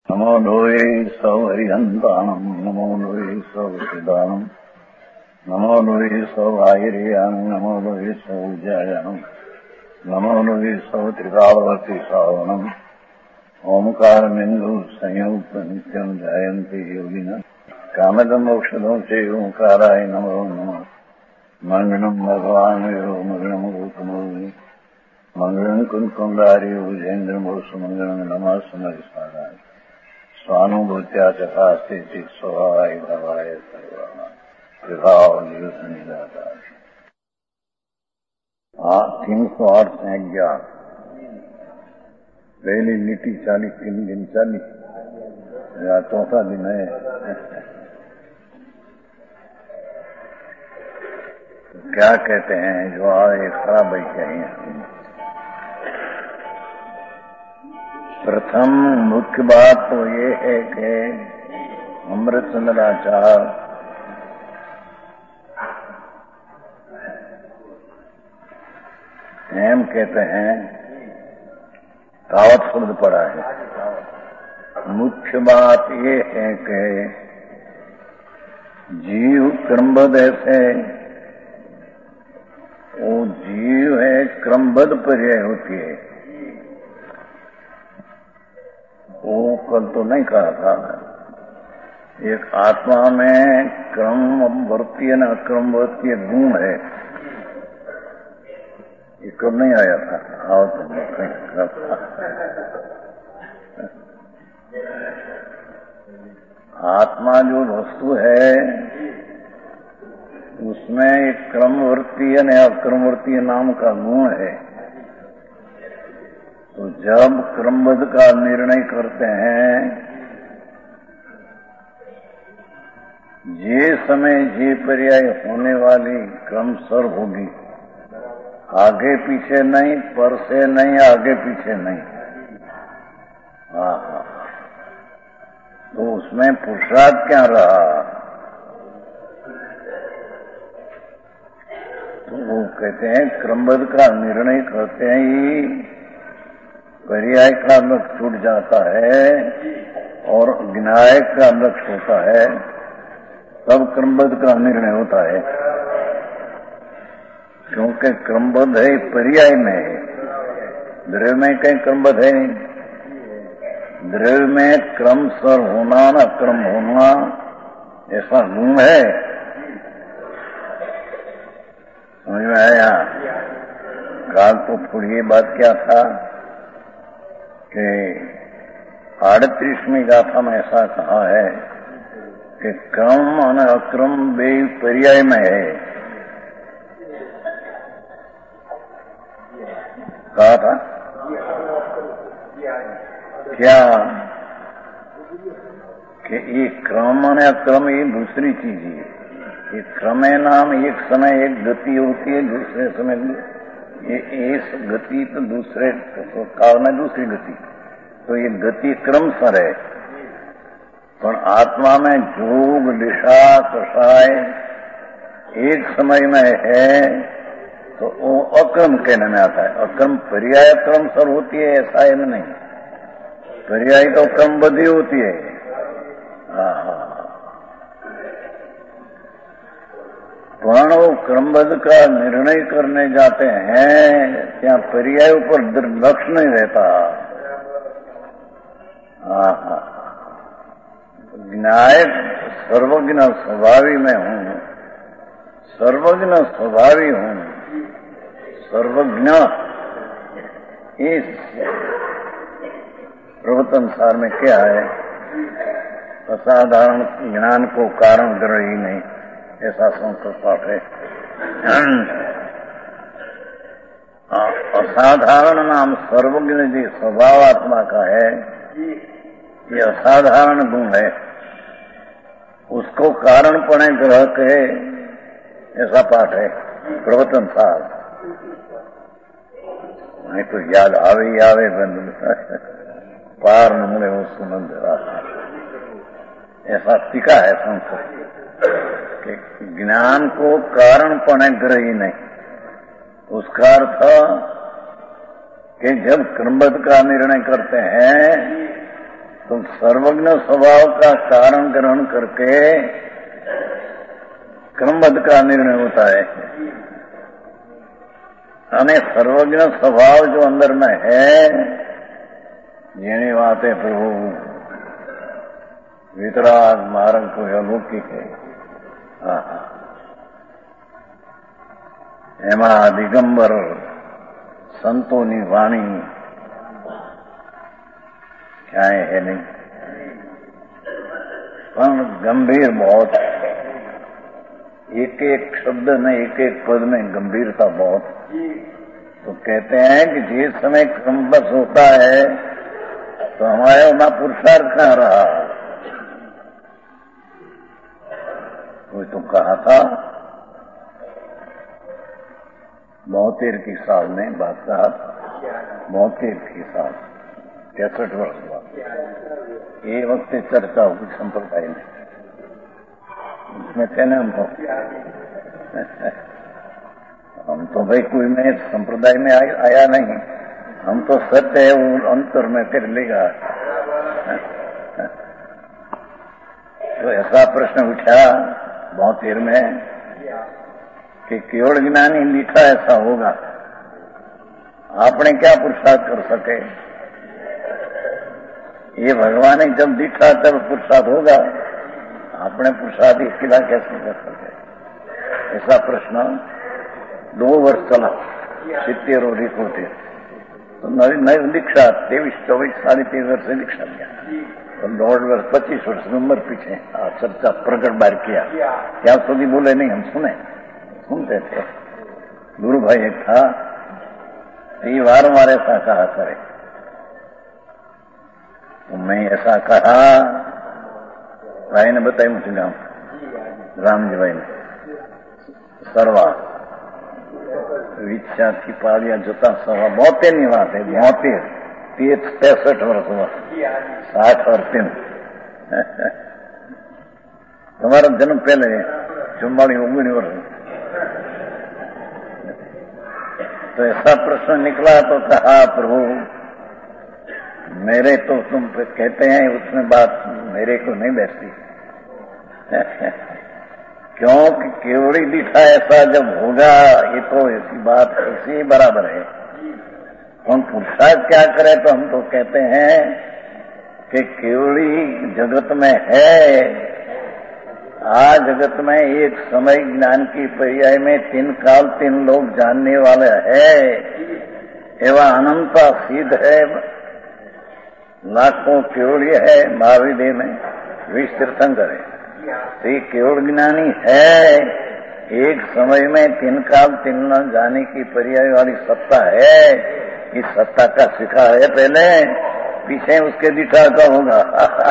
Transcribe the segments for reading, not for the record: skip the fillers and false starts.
नमो लोये सौहरिहन्ताणम् नमो लोये सौचिदानम् नमो लोये सौभागिर्यानम् नमो लोये सौविजयानम् नमो लोये सौत्रिकावती सावनम् ओंकारमिन्दु संयुक्त नित्यम् जयन्ति योगिनः कामदमोक्षदो च ओंकाराय नमो नमः मङ्गलम् भगवान् यो मङ्गलम् गौतमो मङ्गलम् कुन्कुण्डारि भुजेन्द्रमोसु मङ्गलम् नमः समरिसाराय स्वानुभूत्या चकास्ते स्वभावाय भवाय सर्वभाव निदाता 308 हैं ज्ञान पहली नीति 3 दिन 40 या चौथा दिन है। तो क्या कहते हैं जो आए खराब ही कहें। प्रथम मुख्य बात तो ये है कि अमृतचंद्राचार्य एम कहते हैं कावत शब्द पड़ा है। मुख्य बात ये है कि जीव क्रमबद्ध ऐसे वो जीव है क्रमबद्ध पर्याय होती है। वो कल तो नहीं कहा था। एक आत्मा में क्रमवर्तीय न अक्रमवर्तीय गुण है। ये कब नहीं आया था। आओ तुम आत्मा जो वस्तु है उसमें एक क्रमवर्तीय न अक्रमवर्तीय नाम का गुण है। तो जब क्रमबद्ध का निर्णय करते हैं ये समय ये पर्याय होने वाली क्रमशर होगी, आगे पीछे नहीं, पर से नहीं, आगे पीछे नहीं। हाँ, तो उसमें पुरुषार्थ क्या रहा। तो वो कहते हैं क्रमबद्ध का निर्णय करते हैं ही पर्याय का लक्ष्य छूट जाता है और ज्ञाय का लक्ष्य होता है, तब क्रमबद्ध का निर्णय होता है। क्योंकि क्रमबद्ध है पर्याय में है, द्रव्य में कहीं क्रमबद्ध है नहीं। द्रव्य में क्रमशर होना न क्रम होना ऐसा गुण है। समझ में आया। काल तो थोड़ी ये बात क्या था कि 38वीं गाथा में ऐसा कहा है कि क्रम और अक्रम वे पर्याय में है। कहा था क्या कि ये क्रम और अक्रम ये दूसरी चीज है। ये क्रम है नाम एक समय एक गति होती है, दूसरे समय ये इस गति तो दूसरे काल में दूसरी गति, तो ये गति क्रमशर है। पर आत्मा में जोग दिशा कषाय एक समय में है तो वो अक्रम कहने में आता है। अक्रम पर्याय क्रमशर होती है ऐसा है नहीं, पर्याय तो क्रमबद्ध होती है। पण वो क्रमबद्ध का निर्णय करने जाते हैं क्या पर्याय पर लक्ष्य नहीं रहता। न्याय सर्वज्ञ स्वभावी में हूँ, सर्वज्ञ स्वभावी हूँ, सर्वज्ञ इस प्रवचन सार में क्या है। असाधारण ज्ञान को कारण कर रही नहीं, ऐसा संस्कृत पाठ है। असाधारण नाम सर्वज्ञ जी स्वभाव आत्मा का है, ये असाधारण गुण है। उसको कारण पणे ग्रह कहे ऐसा पाठ है प्रवचन सार। नहीं तो याद आवे ही आवे पार न मिले वो सुनंद ऐसा टीका है संस्कृत कि ज्ञान को कारण पणे ग्रही नहीं। उसका अर्थ कि जब क्रमबद्ध का निर्णय करते हैं तुम सर्वज्ञ स्वभाव का कारण ग्रहण करके क्रमबद्ध का निर्णय होता है। અને સર્વજ્ઞ સ્વભાવ જો અંદર में है, જેની વાતે પ્રભુ વિતરાગ માર્ગ કોઈ અલૌકિક है, એમાં દિગંબર સંતોની વાણી ક્યાંય है नहीं, પણ गंभीर बहुत, एक एक शब्द में एक एक पद में गंभीरता बहुत। तो कहते हैं कि जिस समय क्रमबद्ध होता है तो हमारे वहां पुरुषार्थ कहाँ रहा। कोई तो कहा था 72 की साल में बात कहा था, 72 की साल 63 वर्ष बाद ये वक्त चर्चा हुई संप्रदाय में, उसमें थे ना हम तो भाई कोई में संप्रदाय में आया नहीं, हम तो सत्य है वो अंतर में फिर लेगा। तो ऐसा प्रश्न उठा 72 में कि केवल ज्ञानी लिखा ऐसा होगा, आपने क्या पुरुषार्थ कर सके। ये भगवान ही जब दिखा तब पुरुषार्थ होगा, आपने पुरुषार्थ इसके लिए कैसे कर सके। ऐसा प्रश्न 2 वर्ष चला, 70 और 71। तो नई दीक्षा 23, 24, 23.5 वर्ष से दीक्षा लिया, तो 1.5 वर्ष 25 वर्ष उम्र पीछे आ चर्चा प्रकट बार किया। क्या સુધી बोले नहीं, हम सुनते थे। गुरु भाई एक था, ये वारंवार ऐसा कहा करे, तो मैं ऐसा कहा, भाई ने बताया मुझे गांव रामजी भाई ने सरवा विच्छा थी पालिया जोता सवा 72 बात है, 72 63 वर्ष हुआ, 60 और 3 तुम्हारा जन्म पहले 44-49 वर्ष। तो ऐसा प्रश्न निकला तो कहा प्रभु मेरे तो तुम कहते हैं उसमें बात मेरे को नहीं बैठती क्योंकि केवड़ी दिखा ऐसा जब होगा, ये तो ऐसी बात इसी बराबर है। हम पुरुषार्थ क्या करें, तो हम तो कहते हैं कि केवड़ी जगत में है, आज जगत में एक समय ज्ञान की पर्याय में 3 काल 3 लोग जानने वाले है, एवं अनंता सिद्ध है, लाखों केवड़ी है, महाविदेह में 20 तीर्थंकर है। तो ये केवल ज्ञानी है, एक समय में 3 काल 3 जाने की पर्याय वाली सत्ता है। इस सत्ता का शिखा है पहले, पीछे उसके दिशा का होगा।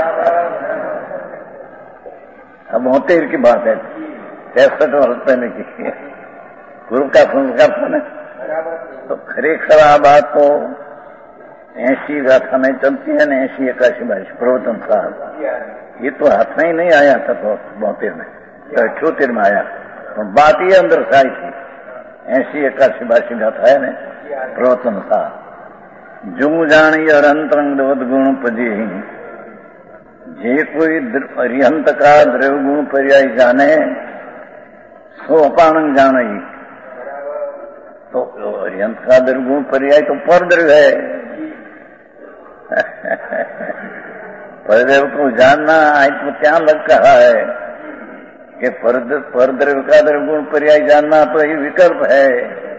अब 72 की बात है, 63 वर्ष पहले की गुरु का संस्कार सुने तो खरेखर आ बात तो 80 गाथा में चलती है न, 80 81 22 प्रवचन साहब, ये तो हाथ में ही नहीं आया था तो 72 में, 78 में आया, तो बात ही अंदर से आई थी। 80 81 22 गाथा है न प्रवचन साहब। जू जानी और अंतरंग गुण पजी, जे कोई अरिहंत का द्रव्य गुण पर्याय जाने सो अपानंग जाने। तो अरिहंत का द्रव्य गुण पर्याय तो पर द्रव्य है, परद्रव्य को जानना आज तो क्या लग कहा है कि परद्रव्य का द्रव्य गुण पर्याय जानना तो ये विकल्प है।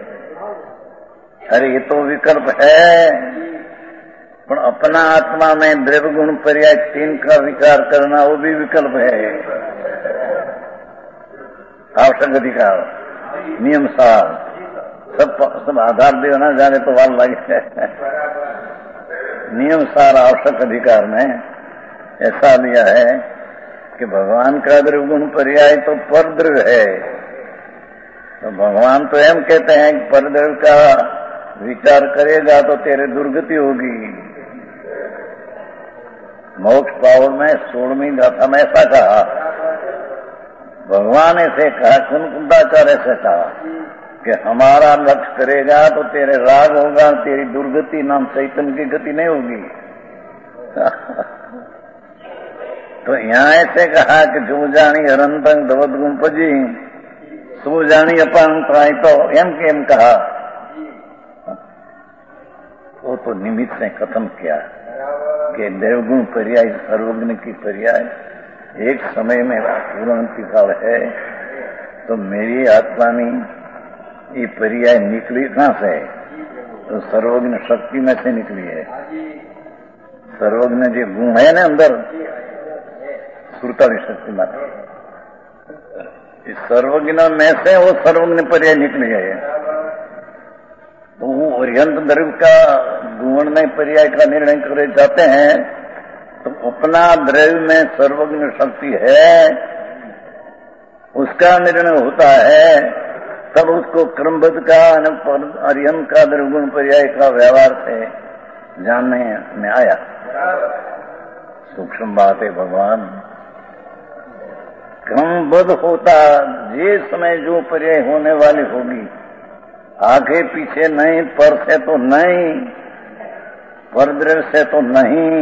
अरे ये तो विकल्प है, पर अपना आत्मा में द्रव्य गुण पर्याय 3 का विचार करना वो भी विकल्प है। आवश्यक अधिकार नियम सार सब आधार देना जाने तो वाल लगे। नियम सार आवश्यक अधिकार में ऐसा लिया है कि भगवान का द्रव्य गुण पर्याय तो परद्रव्य है, तो भगवान तो एम कहते हैं कि परद्रव्य का विचार करेगा तो तेरे दुर्गति होगी। मोक्ष पावर में 16वीं गाथा में ऐसा कहा, भगवान ऐसे कहा, कुंदाचार्य ऐसे कहा कि हमारा लक्ष्य करेगा तो तेरे राग होगा, तेरी दुर्गति नाम चैतन्य की गति नहीं होगी। तो यहाँ ऐसे कहा कि जो जानी अनंतं दवत गुण पजी सो जानी अपन तो एम के एम कहा, वो तो निमित्त से खत्म किया कि देवगुण पर्याय सर्वज्ञ की पर्याय एक समय में पूर्ण काल है। तो मेरी आत्मा में ये पर्याय निकली कहां से? तो सर्वज्ञ शक्ति में से निकली है। सर्वज्ञ जो गुण है ना अंदर सुरताली शक्ति में, इस सर्वज्ञ में से वो सर्वज्ञ पर्याय निकली है। तो वो अर्यंत द्रव्य का गुण में पर्याय का निर्णय करे जाते हैं। तो अपना द्रव्य में सर्वज्ञ शक्ति है, उसका निर्णय होता है, तब उसको क्रमबद्ध का अर्यंत का द्रव्यगुण पर्याय का व्यवहार से जानने में आया। सूक्ष्म बात है भगवान। क्रमबद्ध होता जिस समय जो पर्याय होने वाली होगी, आगे पीछे नहीं, पर से तो नहीं, परद्रव्य से तो नहीं,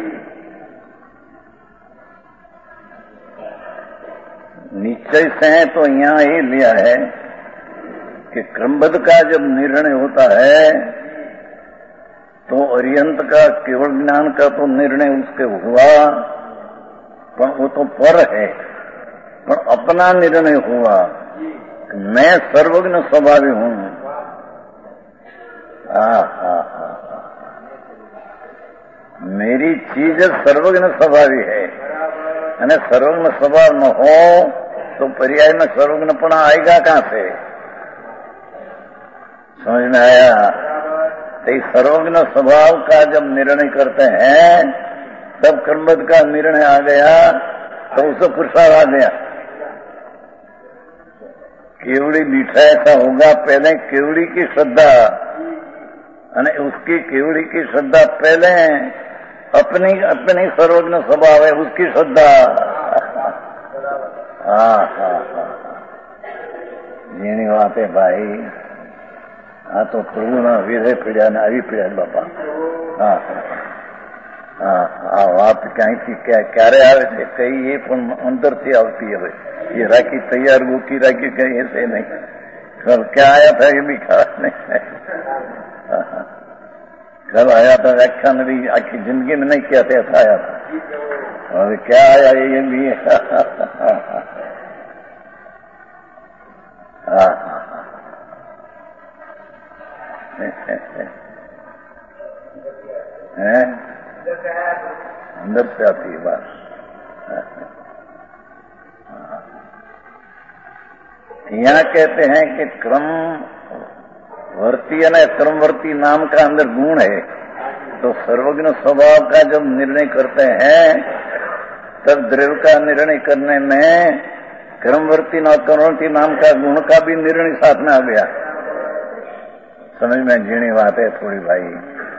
निश्चय से तो यहाँ ही लिया है कि क्रमबद्ध का जब निर्णय होता है तो अर्यंत का केवल ज्ञान का तो निर्णय उसके हुआ, पर वो तो पर है, पर अपना निर्णय हुआ कि मैं सर्वज्ञ स्वभावी हूं। मेरी चीज सर्वज्ञ स्वभावी है, यानी सर्वज्ञ स्वभाव न हो तो पर्याय में सर्वज्ञपना आएगा कहां से? समझ में आया? तो सर्वज्ञ स्वभाव का जब निर्णय करते हैं तब क्रमबद्ध का निर्णय आ गया, तो उससे पुरस्कार आ गया। केवड़ी मीठा ऐसा होगा, पहले केवड़ी की श्रद्धा, उसकी केवड़ी की श्रद्धा पहले, अपनी सर्वज्ञ स्वभाव है उसकी श्रद्धा। जीनी बात है भाई। हाँ तो प्रभु ना विधे पीड़ा ने આવી પીડા બાપા। વાત ક્યાંથી ક્યારે આવે છે કઈ એ પણ અંદરથી આવતી હવે। ये राखी तैयार गोकी राखी कहीं ऐसे नहीं, कल क्या आया था ये भी खा नहीं। कल आया था व्याख्यान भी आखी जिंदगी में नहीं किया था, ऐसा आया था। और क्या आया ये भी अंदर से आती है बात। यहाँ कहते हैं कि क्रमवर्ती है ना, क्रमवर्ती नाम का अंदर गुण है। तो सर्वज्ञ स्वभाव का जब निर्णय करते हैं तब द्रव्य का निर्णय करने में क्रमवर्ती न क्रमवर्ती नाम का गुण का भी निर्णय साथ में आ गया। समझ में जीणी बात है थोड़ी भाई,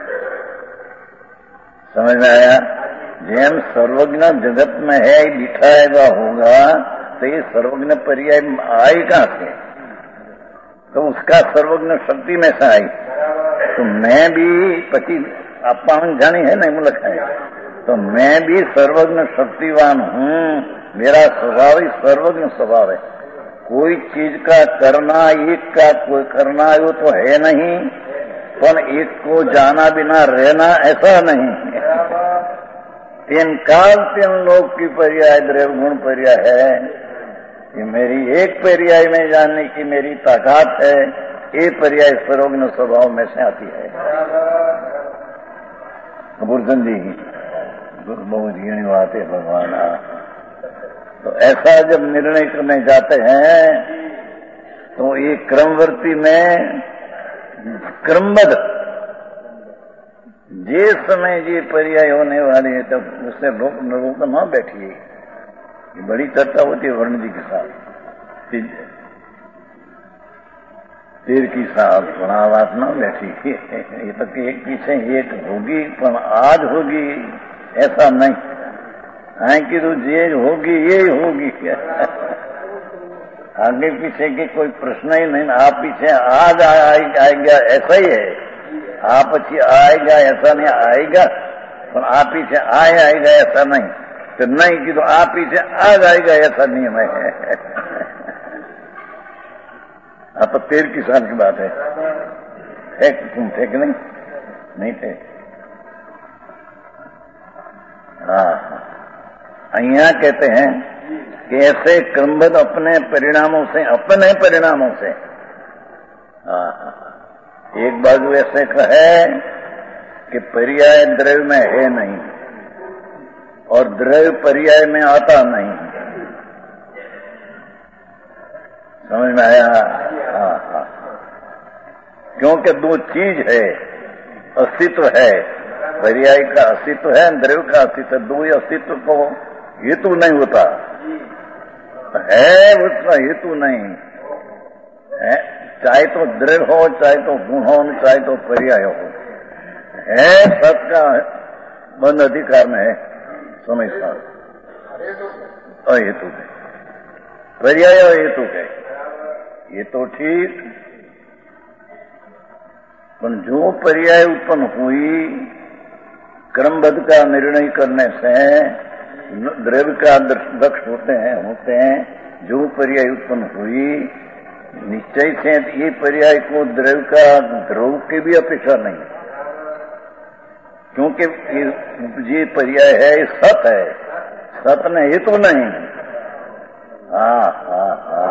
समझ में आया? जेम सर्वज्ञ जगत में है बिठाएगा होगा, तो ये सर्वज्ञ पर्याय आई कहां से? तो उसका सर्वज्ञ शक्ति में से आई। तो मैं भी पति अपान जानी है नहीं मुलक है, तो मैं भी सर्वज्ञ शक्तिवान हूं। मेरा स्वभाव ही सर्वज्ञ स्वभाव है। कोई चीज का करना, एक का कोई करना वो तो है नहीं, पर एक को जाना बिना रहना ऐसा नहीं। तीन काल तीन लोग की पर्याय द्रव्य गुण पर्याय है कि मेरी एक पर्याय में जानने की मेरी ताकत है, ये पर्याय सर्वज्ञ स्वभाव में से आती है। गुरुजन जी बहुत जीणी बात है भगवान। तो ऐसा जब निर्णय करने जाते हैं तो ये क्रमवर्ती में क्रमबद्ध जिस समय ये पर्याय होने वाली है तब उससे रोक न बैठिए। बड़ी चर्चा होती है वर्ण जी के साथ, तीर की साथ बात न बैठी। ये तो कि एक पीछे एक होगी, पर आज होगी ऐसा नहीं है कि तो जे होगी ये होगी। आगे पीछे के कोई प्रश्न ही नहीं। आप पीछे आज आएगा ऐसा ही है, आप पीछे आएगा ऐसा नहीं आएगा, पर आप पीछे आएगा ऐसा नहीं। तो नहीं कि तो आप पीछे आ जाएगा, ऐसा नियम है। आप तो 13 साल की बात है। तुम थे कि नहीं थे? हाँ, यहाँ कहते हैं कि ऐसे क्रमबद्ध अपने परिणामों से एक बाजू ऐसे कहे कि पर्याय द्रव्य में है नहीं और द्रव्य पर्याय में आता नहीं। समझ में आया? हाँ। क्योंकि दो चीज है, अस्तित्व है, पर्याय का अस्तित्व है, द्रव्य का अस्तित्व। दो ही अस्तित्व को हेतु नहीं होता है, उसका हेतु नहीं है। चाहे तो द्रव्य हो, चाहे तो गुण हो, चाहे तो पर्याय हो, है सबका बंद अधिकार में है। समझता अहेतु है, पर्याय अहेतु है, ये तो ठीक। पर जो पर्याय उत्पन्न हुई क्रमबद्ध का निर्णय करने से द्रव्य का दक्ष होते हैं। जो पर्याय उत्पन्न हुई निश्चय से ये पर्याय को द्रव्य का ध्रुव की भी अपेक्षा नहीं, क्योंकि ये पर्याय है, ये सत है, सत ने हेतु नहीं। हाँ,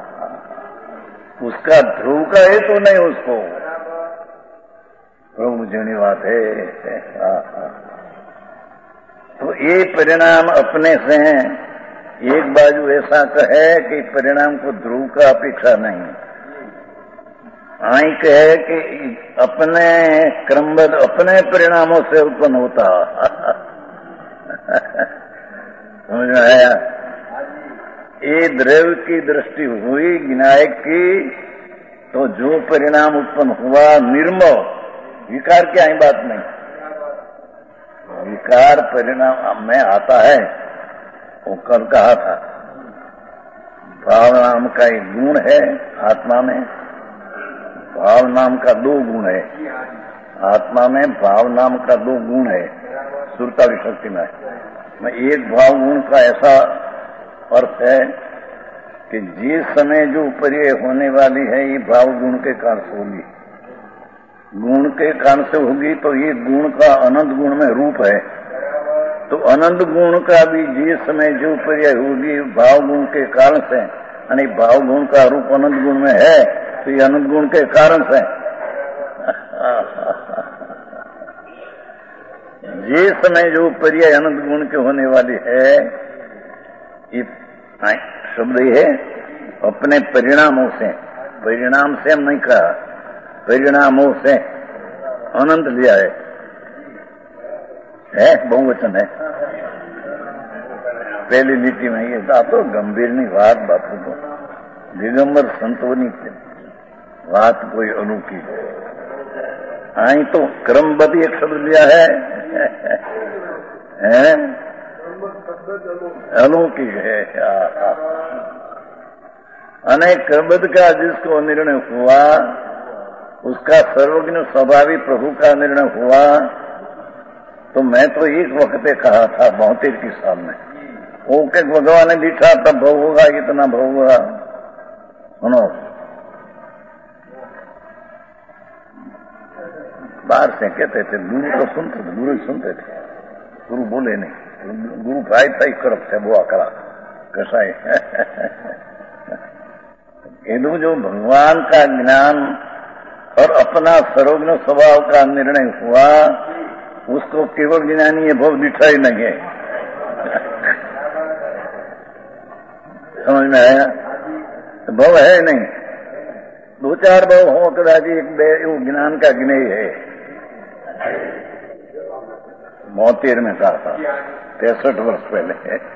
उसका ध्रुव का हेतु नहीं उसको। प्रभु जनी बात है। तो ये परिणाम अपने से हैं। एक बाजू ऐसा कहे कि परिणाम को ध्रुव का अपेक्षा नहीं, आई कहे कि अपने क्रमबद्ध अपने परिणामों से उत्पन्न होता। समझ में आया? ये द्रव्य की दृष्टि हुई विनायक की, तो जो परिणाम उत्पन्न हुआ निर्मल, विकार की आई बात नहीं। विकार परिणाम में आता है, वो कल कहा था। भाव नाम का एक गुण है आत्मा में, भाव नाम का 2 गुण है आत्मा में। भाव नाम का 2 गुण है सुरताली शक्ति में। एक भाव गुण का ऐसा अर्थ है कि जिस समय जो पर्याय होने वाली है ये भाव गुण के कारण से होगी, गुण के कारण से होगी। तो ये गुण का अनंत गुण में रूप है, तो अनंत गुण का भी जिस समय जो पर्याय होगी भाव गुण के कारण से, यानी भाव गुण का रूप अनंत गुण में है, तो ये अनंत गुण के कारण से जिस समय जो पर्याय अनंत गुण के होने वाली है, ये शब्द है अपने परिणामों से। परिणाम से हम नहीं कहा, परिणामों से अनंत लिया है बहुवचन है पहली नीति में। ये तो गंभीर नहीं बात को दिगंबर संतोनी बात कोई अनूठी आई तो क्रमबद्ध एक शब्द लिया है अनूठी है। अनेक क्रमबद्ध का जिसको निर्णय हुआ उसका सर्वज्ञ स्वभावी प्रभु का निर्णय हुआ। तो मैं तो एक वक्त कहा था 72 के साल में, वो के भगवान ने लिखा तब भव होगा, इतना भव होगा। सुनो, बाहर से कहते थे, गुरु तो सुनते थे, गुरु सुनते थे, गुरु बोले नहीं। गुरु भाई था ही करप थे बुआ करा कसाई। ये जो भगवान का ज्ञान और अपना सर्वज्ञ स्वभाव का निर्णय हुआ, उसको केवल ज्ञानी ये भव दिखा ही नहीं है। समझ में आया? भव है नहीं, 2-4 भव हो कदाच एक ज्ञान का ज्ञेय है। 72 में कहा था, 63 वर्ष पहले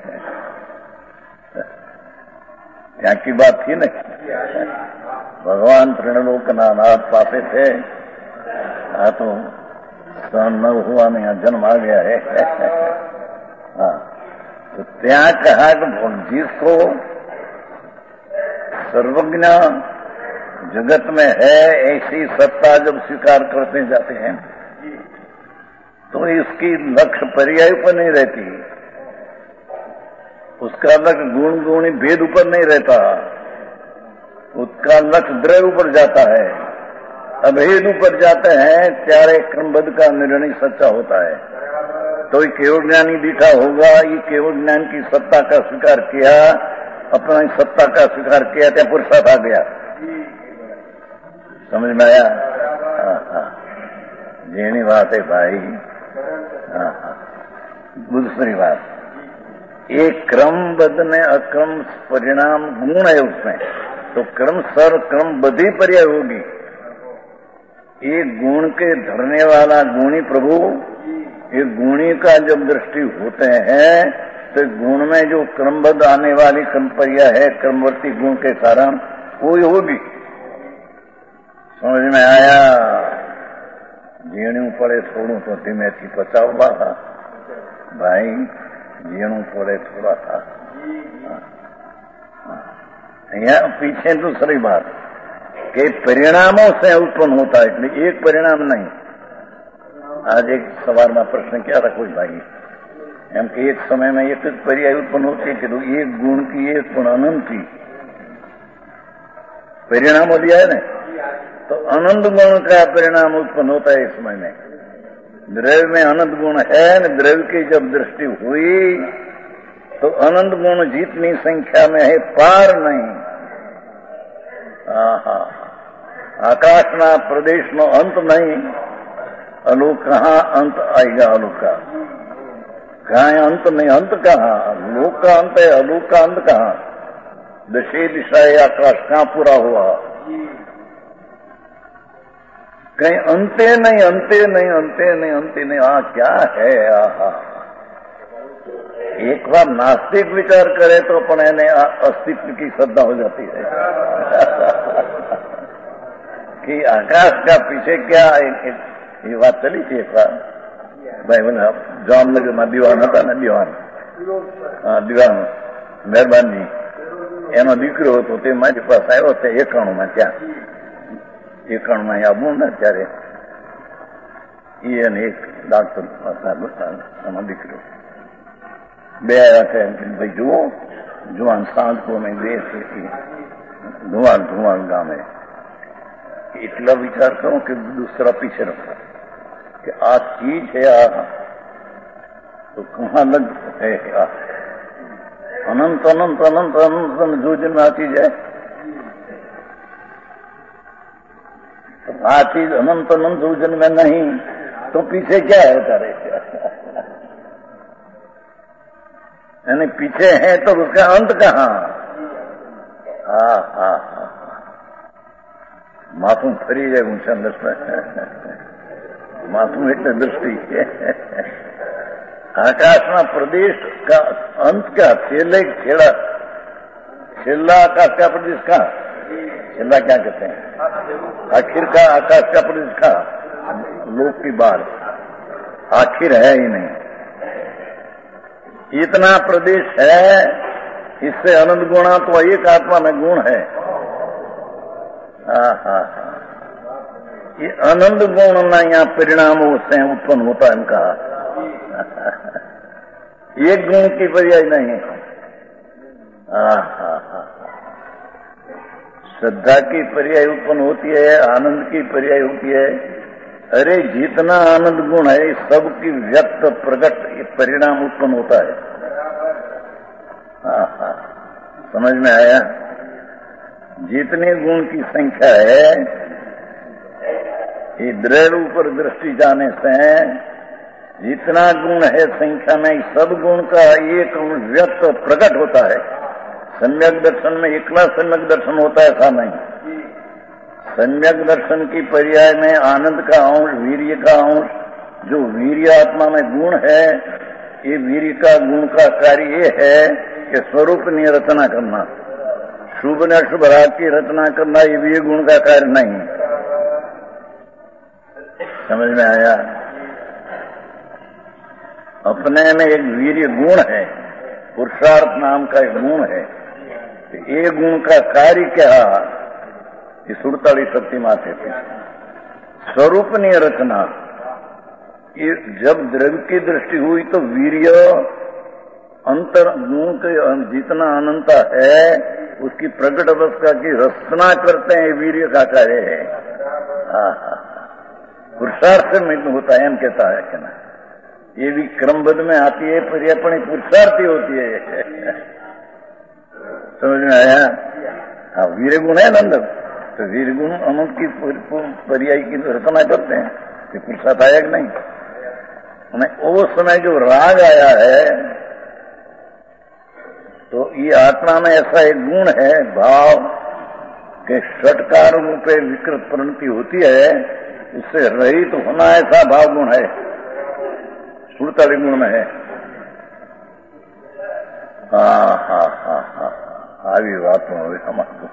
यहाँ की बात थी नहीं। भगवान त्रिलोकनाथ पाते थे, तो सहन न हुआ में यहाँ जन्म आ गया है। हाँ, तो ત્યાં कहा कि जिसको सर्वज्ञ जगत में है ऐसी सत्ता जब स्वीकार करते जाते हैं तो इसकी लक्ष्य पर्याय पर नहीं रहती, उसका लक्ष्य गुण गुणी भेद ऊपर नहीं रहता, उसका लक्ष्य द्रव्य ऊपर जाता है। अभेद ऊपर जाते हैं, चारे क्रमबद्ध का निर्णय सच्चा होता है। तो ये केवल ज्ञानी दिखा होगा, ये केवल ज्ञान की सत्ता का स्वीकार किया, अपना सत्ता का स्वीकार किया, क्या पुरुषार्थ आ गया। समझ में आया? जेनी बात है भाई। दूसरी बात, एक क्रमबद्ध में अक्रम परिणाम गुण है उसमें, तो क्रम सर क्रमबद्ध ही पर्याय होगी। एक गुण के धरने वाला गुणी प्रभु, एक गुणी का जब दृष्टि होते हैं तो गुण में जो क्रमबद्ध आने वाली क्रमपर्या है, क्रमवर्ती गुण के कारण वो होगी। समझ में आया? जीणू पड़े थोड़ू तो धीमे थी पचाव बाहा भाई, जीणू पड़े थोड़ा था। यहाँ पीछे दूसरी बात कि परिणामों से उत्पन्न होता है, इसलिए एक परिणाम नहीं। आज एक सवाल में प्रश्न क्या था कोई भाई, एम कि एक समय में एक पर्याय उत्पन्न होती है कि तो एक गुण की एक गुण अनंत की परिणाम हो दिया है ना, तो अनंत गुण का परिणाम उत्पन्न होता है। इस समय में द्रव्य में अनंत गुण है न, द्रव्य की जब दृष्टि हुई तो अनंत गुण जितनी संख्या में है पार नहीं। आकाश ना प्रदेश में अंत नहीं, अलोक कहाँ अंत आएगा, अलोक का कहाँ अंत नहीं, अंत कहाँ, लोक का अंत है, अलोक का अंत कहाँ, दशे दिशाएं आकाश कहाँ पूरा हुआ, कहीं अंते नहीं, अंते नहीं, अंते नहीं, अंते नहीं। क्या है? एक बार नास्तिक विचार करे तो अपने अस्तित्व की श्रद्धा हो जाती है कि आकाश का पीछे क्या ये बात चली थी एक बार भाई, बोला जामनगर में दीवान था ने, दीवान મહેરબાન जी એનો દીકરો હતો, તે મારી પાસે આવ્યો તે 91 માં, ત્યાં 91 માં આવું ને ત્યારે એ અને એક ડાક્ટર એનો દીકરો બે આવ્યા છે, ભાઈ જુઓ જુવાન સાંજ को मैं બે ધુવાન ધુવાન ગામ है, इतना विचार करो कि दूसरा पीछे रखो कि आज चीज है तो कहाँ लग है अनंत अनंत अनंत अनंत जो जन्म आती जाए, तो आ चीज अनंत अनंत जो जन्म में नहीं तो पीछे क्या है करे, यानी पीछे है तो उसका अंत कहाँ। माथुं फरी जाए ऊंचा दृष्टि, माथुं એટલે दृष्टि आकाशना प्रदेश का अंत क्या, छेले छेड़ा छेला आकाश का प्रदेश का छेला क्या कहते हैं, आखिर का आकाश का प्रदेश का लोक की बात, आखिर है ही नहीं, इतना प्रदेश है, इससे अनंत गुणा तो एक आत्मा में गुण है। ये अनंत गुण ना यहाँ परिणामों से उत्पन्न होता है इनका, एक गुण की पर्याय नहीं। श्रद्धा की पर्याय उत्पन्न होती है, आनंद की पर्याय होती है। अरे जितना आनंद गुण है सबकी व्यक्त प्रकट परिणाम उत्पन्न होता है। समझ में आया? जितने गुण की संख्या है, ये द्रव्य ऊपर दृष्टि जाने से जितना गुण है संख्या में, सब गुण का एक व्यक्त प्रकट होता है। सम्यक दर्शन में एकला सम्यक दर्शन होता है, ऐसा नहीं। सम्यक दर्शन की पर्याय में आनंद का अंश, वीर्य का अंश, जो वीर्य आत्मा में गुण है, ये वीर्य का गुण का कार्य ये है कि स्वरूप की रचना करना, शुभ न शुभ राग की रचना करना, ये भी गुण का कार्य नहीं। समझ में आया? अपने में एक वीर्य गुण है, पुरुषार्थ नाम का एक गुण है, ये गुण का कार्य क्या, ये 47 शक्ति माथे थी स्वरूप ने रचना। ये जब द्रव्य की दृष्टि हुई तो वीर्य अंतर गुण के जितना अनंत है उसकी प्रकट अवस्था की रचना करते हैं वीर्य का कार्य है। पुरुषार्थ से मिलन होता है, हम कहता है कि ना, ये भी क्रमबद्ध में आती है, पर यह अपनी पुरुषार्थी होती है। समझ में आया? हाँ, वीर गुण है नंद, तो वीर गुण अनंत की पर्याय की रचना करते हैं कि पुरुषार्थ आया कि नहीं। वो समय जो राग आया है, तो ये आत्मा में ऐसा एक गुण है, भाव के षटकार रूपे विकृत परिणति होती है, उससे रहित होना ऐसा भाव गुण है, सुरताली गुण में है। આવી વાતો હવે સમજતું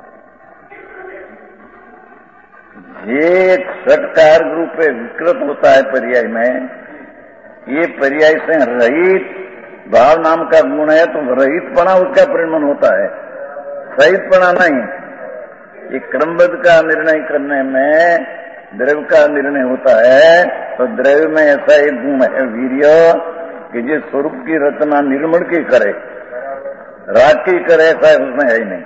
ये षटकार रूपे विकृत होता है पर्याय में, ये पर्याय से रहित भाव नाम का गुण है, तो रहितपना उसका परिणमन होता है, सहितपना नहीं। ये क्रमबद्ध का निर्णय करने में द्रव्य का निर्णय होता है, तो द्रव्य में ऐसा एक गुण है वीर्य कि जिस स्वरूप की रचना निर्मल की करे, राग की करे, ऐसा उसमें है ही नहीं।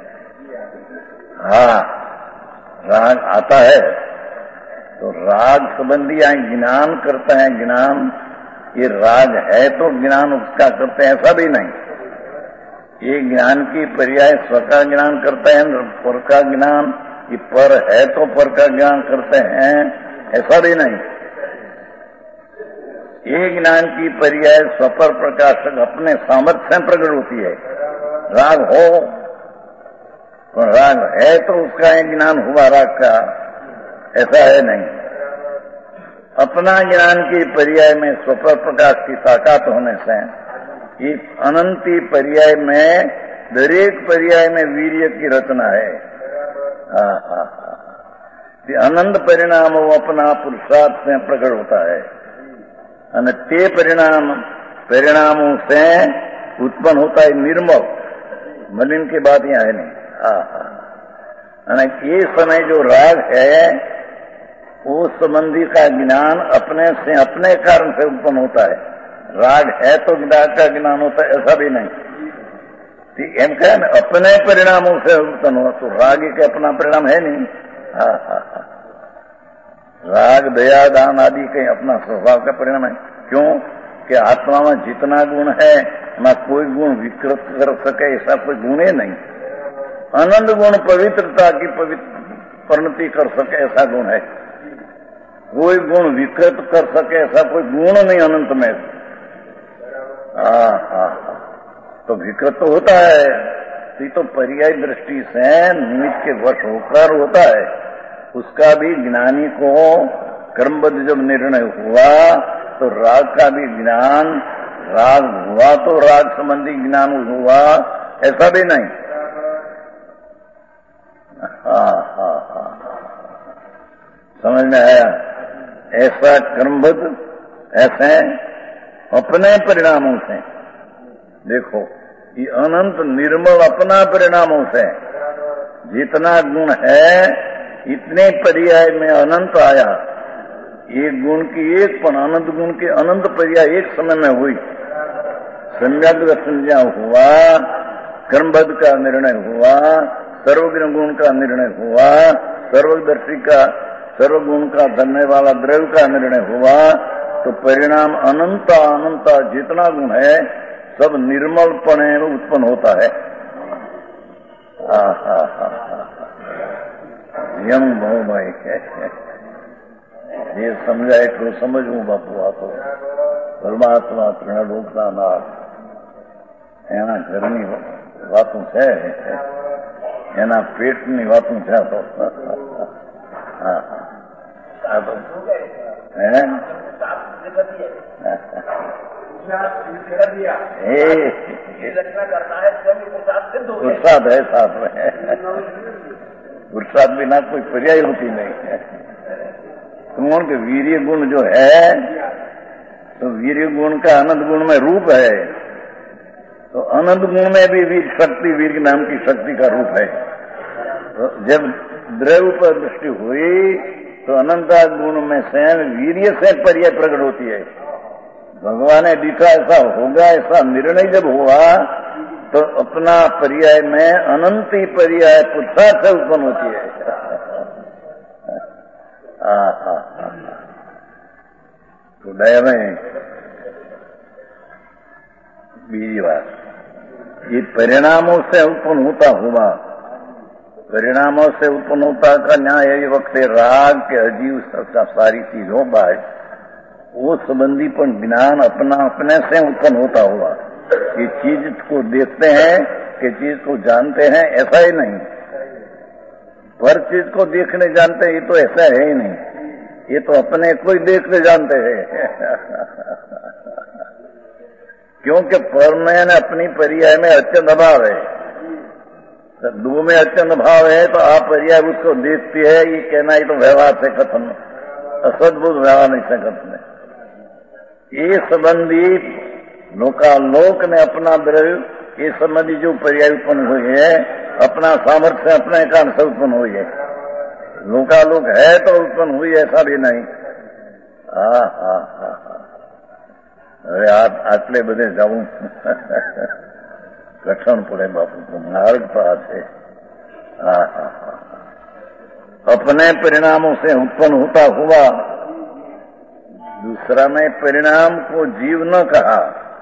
हाँ, राग आता है तो राग संबंधी ज्ञान करते हैं, ज्ञान ये राग है तो ज्ञान उसका करते हैं, ऐसा भी नहीं। ये ज्ञान की पर्याय स्व का ज्ञान करते हैं, पर का ज्ञान, ये पर है तो पर का ज्ञान करते हैं, ऐसा भी नहीं। ये ज्ञान की पर्याय स्वपर प्रकाशक अपने सामर्थ्य से प्रकट होती है। राग हो तो राग है तो उसका एक ज्ञान हुआ राग का, ऐसा है नहीं। अपना ज्ञान की पर्याय में स्वपर प्रकाश की ताकत होने से इस अनंती पर्याय में दरेक पर्याय में वीर्य की रचना है। अनंत परिणाम वो अपना पुरुषार्थ से प्रकट होता है, और ते परिणामों से उत्पन्न होता है निर्मल, मलिन की बात यहां है नहीं। ये समय जो राग है वो संबंधी का ज्ञान अपने से अपने कारण से उत्पन्न होता है। राग है तो राग का ज्ञान होता है, ऐसा भी नहीं। ठीक है, कहे ना, अपने परिणामों से उत्पन्न हुआ, तो राग के अपना परिणाम है नहीं। राग दया दान आदि के अपना स्वभाव का परिणाम है। क्यों कि आत्मा में जितना गुण है ना कोई गुण विकृत कर सके ऐसा कोई गुण ही नहीं। अनंत गुण पवित्रता की परिणति कर सके ऐसा गुण है, कोई गुण विकृत कर सके ऐसा कोई गुण नहीं अनंत में। तो विकृत तो होता है, तो पर्याय दृष्टि से निमित्त के वश होकर होता है। उसका भी ज्ञानी को क्रमबद्ध जब निर्णय हुआ तो राग का भी ज्ञान, राग हुआ तो राग संबंधी ज्ञान हुआ, ऐसा भी नहीं। समझ में आया? ऐसा क्रमबद्ध, ऐसे अपने परिणामों से देखो, ये अनंत निर्मल अपना परिणामों से जितना गुण है इतने पर्याय में अनंत आया। एक गुण की एक पण अनंत गुण के अनंत पर्याय एक समय में हुई। सम्यक संज्ञा हुआ, क्रमबद्ध का निर्णय हुआ, सर्वज्ञ गुण का निर्णय हुआ, सर्वदर्शी का सर्वगुण का धरने वाला द्रव्य का निर्णय हुआ, तो परिणाम अनंत अनंत जितना गुण है सब निर्मलपणे उत्पन्न होता है। यम भाव भाई ये समझाए तो समझू बापू आपो परमात्मा तृणलोकना नाथ एना घरनी वातों है, एना पेटनी वातों है। तो पुरुषार्थ है साथ में, पुरुषार्थ बिना कोई पर्याय होती नहीं है। कौन के वीर्य गुण जो है, तो वीर्य गुण का अनंत गुण में रूप है, तो अनंत गुण में भी वीर शक्ति, वीर नाम की शक्ति का रूप है। तो जब द्रव्य पर दृष्टि हुई तो अनंता गुण में से वीर्य से पर्याय प्रकट होती है। भगवान ने लिखा ऐसा होगा, ऐसा निर्णय जब हुआ तो अपना पर्याय में अनंत ही पर्याय पुरुषार्थ से उत्पन्न होती है। तो दया में बीजी बात, ये परिणामों से उत्पन्न होता हुआ, परिणामों से उत्पन्न होता का न्याय ये वक्त राग के अजीव सबका सारी चीजों बाय वो संबंधी पर ज्ञान अपना अपने से उत्पन्न होता हुआ, ये चीज को देखते हैं कि चीज को जानते हैं ऐसा ही नहीं, हर चीज को देखने जानते हैं ये तो ऐसा है ही नहीं, ये तो अपने को ही देखने जानते हैं। क्योंकि परमय ने अपनी पर्याय में अत्यंत अभाव है, दो में अत्यंत भाव है तो आप पर्याय उसको देखती है, ये कहना ही तो व्यवहार से कथन, असद्भुत व्यवहार नहीं से कथन। ये संबंधी लोकालोक ने अपना द्रव्य, ये संबंधी जो पर्याय उत्पन्न हुई है अपना सामर्थ्य अपने कारण से उत्पन्न हुई है, लोकालोक है तो उत्पन्न हुई ऐसा भी नहीं। अरे आटले बधे जाऊं कठिन पड़े बापू को, मार्ग पास है। अपने परिणामों से उत्पन्न होता हुआ दूसरा में परिणाम को जीव न कहा,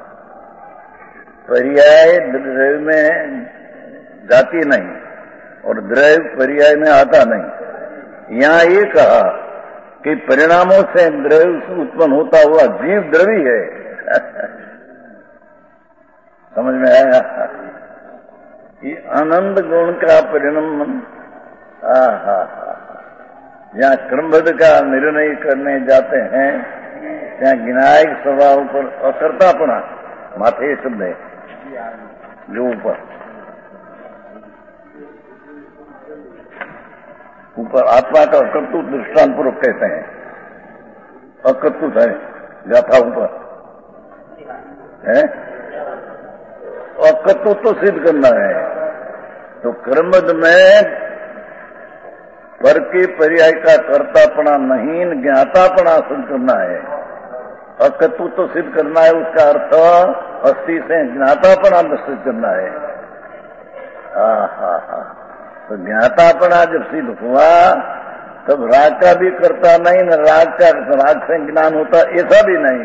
पर्याय द्रव्य में जाती नहीं और द्रव्य पर्याय में आता नहीं। यहां ये कहा कि परिणामों से द्रव्य उत्पन्न होता हुआ जीव द्रवी है। समझ में आया? ये आनंद गुण का परिणाम। जहाँ क्रमबद्ध का निर्णय करने जाते हैं ત્યાં જ્ઞાયક स्वभाव पर अकर्तापना माथे शब्द है जो ऊपर आत्मा का अकर्तृत्व दृष्टांत पूर्वक कहते हैं, अकर्तृत्व है गाथा ऊपर है, अकर्तृत्व तो सिद्ध करना है। तो क्रमबद्ध में पर के पर्याय का कर्तापना नहीं ज्ञातापना सिद्ध करना है, अकर्तृत्व तो सिद्ध करना है, उसका अर्थ अस्थि से ज्ञातापना सिद्ध करना है। तो ज्ञातापना जब सिद्ध हुआ तब राग का भी करता नहीं न राग से ज्ञान होता ऐसा भी नहीं।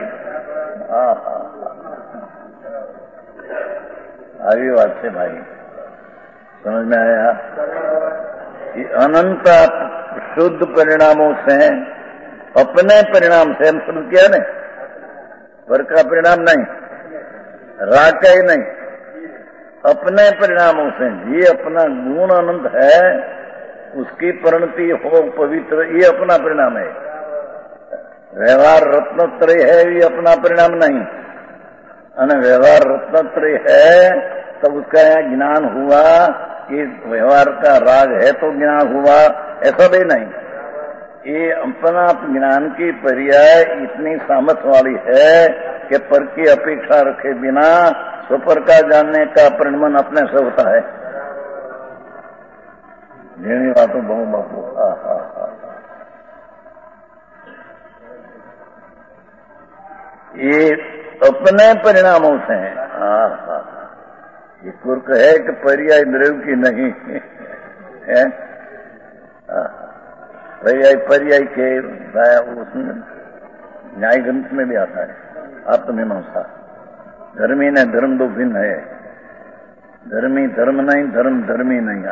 आगे बात से भाई समझ में आया? कि अनंत शुद्ध परिणामों से अपने परिणाम से हम शुरू किया नहीं, पर का परिणाम नहीं, राग का ही नहीं, अपने परिणामों से ये अपना गुण अनंत है, उसकी परिणति हो पवित्र, ये अपना परिणाम है। व्यवहार रत्नत्रय है, ये अपना परिणाम नहीं, और व्यवहार रत्नत्रय है तब उसका यहाँ ज्ञान हुआ कि व्यवहार का राग है तो ज्ञान हुआ, ऐसा भी नहीं। ये अपना ज्ञान की पर्याय इतनी सामर्थ्य वाली है कि पर की अपेक्षा रखे बिना स्वपर का जानने का परिणमन अपने से होता है। यही बातों बहु बापू ये अपने परिणामों से ये कुर्क है कि पर्याय द्रव्य की नहीं है, पर्याय के उसमें न्याय ग्रंथ में भी आता है, आत्ममीमांसा। धर्मी ने धर्म दो भिन्न है, धर्मी धर्म नहीं, धर्म धर्मी नहीं।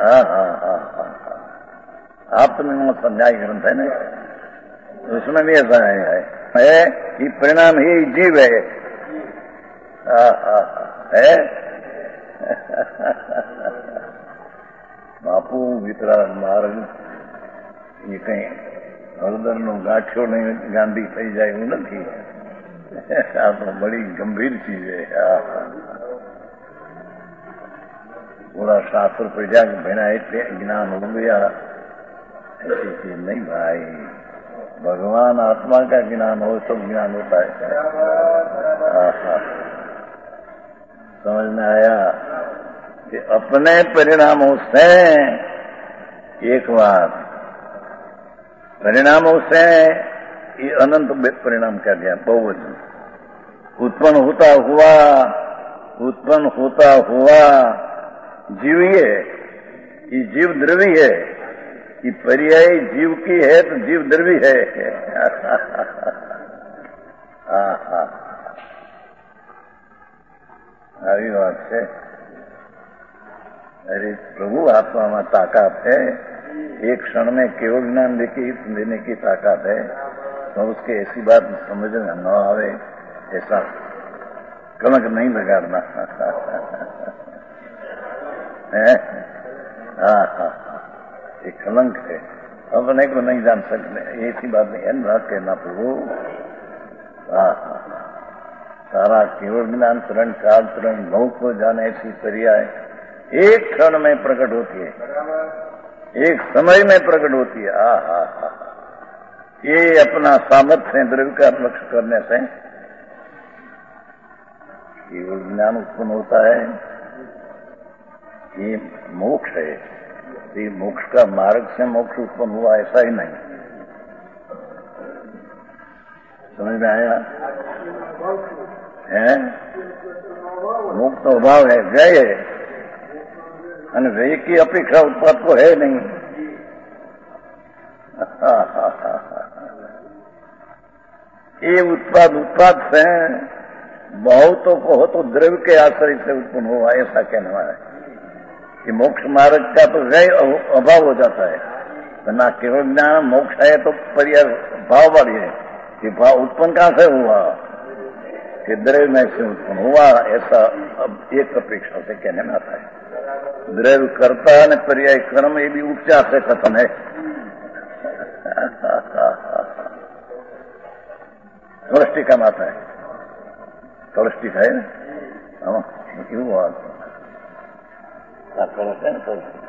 आत्ममीमांसा न्याय ग्रंथ है ना, उसमें भी ऐसा है कि परिणाम ही जीव है। बापू वितरा मार्ग ये कहीं હળદરનો ગાંઠિયો નહીં ગાંધી થઈ જાય એવું નથી, આ તો બડી ગંભીર ચીજ है। थोड़ा शास्त्र पढ़ा भैया એટલે ज्ञान हो गया, ऐसी चीज नहीं भाई। भगवान आत्मा का ज्ञान हो तो ज्ञान होता है। समझ में आया कि अपने परिणामों से एक बात, परिणामों से ये अनंत परिणाम क्या दिया, बहुवचन उत्पन्न होता हुआ जीव ही है, ये जीव द्रवी है, ये पर्याय जीव की है तो जीव द्रवी है। આવી વાત છે। अरे प्रभु आत्मा में ताकत है, एक क्षण में केवल ज्ञान देने की ताकत है, तो उसके ऐसी बात समझ में न आवे ऐसा कलंक नहीं लगाना। ये कलंक है, अपने को नहीं जान सकते, ऐसी बात नहीं है ना कहना प्रभु। सारा केवल ज्ञान तुरंत काल तुरंत लोक को जाने ऐसी पर्याय एक क्षण में प्रकट होती है, एक समय में प्रकट होती है। ये अपना सामर्थ्य द्रव्य का लक्ष्य करने से केवल ज्ञान उत्पन्न होता है। ये मोक्ष है, ये मोक्ष का मार्ग से मोक्ष उत्पन्न हुआ ऐसा ही नहीं। समझ में आया है? मोक्ष तो अभाव है, व्यय है, અને व्यय की अपेक्षा उत्पाद को है नहीं। ये उत्पाद से बहुतों को हो तो द्रव्य के आश्रय से उत्पन्न हुआ ऐसा कहना है कि मोक्ष मार्ग का तो व्यय अभाव हो जाता है, ना केवल ज्ञान मोक्ष है तो पर्याय भाव वाली है कि भाव उत्पन्न कहां से हुआ कि द्रव्य में से उत्पन्न हुआ, ऐसा अब एक अपेक्षा से कहने में आता है। द्रव्य कर्ता ने पर्याय कर्म ये भी उपचार से कथन है। तुलष्टिका माता है, तुलष्टिका है ना, क्यों बात है ना,